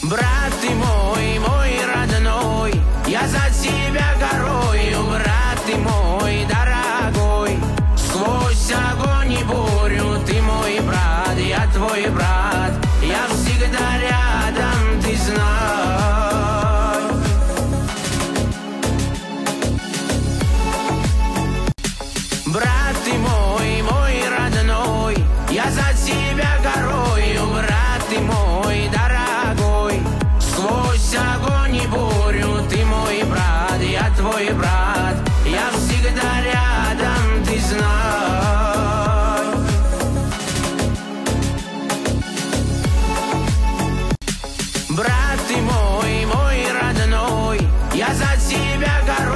Брат ты мой, мой родной, я за тебя горою, брат ты мой дорогой. Сквозь огонь и бурю ты мой брат, я твой брат, я всегда рядом, ты знай. Брат ты мой, мой родной, я за тебя горою, брат ты мой дорогой. Сквозь огонь и бурю ты мой брат, я твой брат, я всегда рядом, ты знай. Брат ты мой, мой родной, я за тебя горою.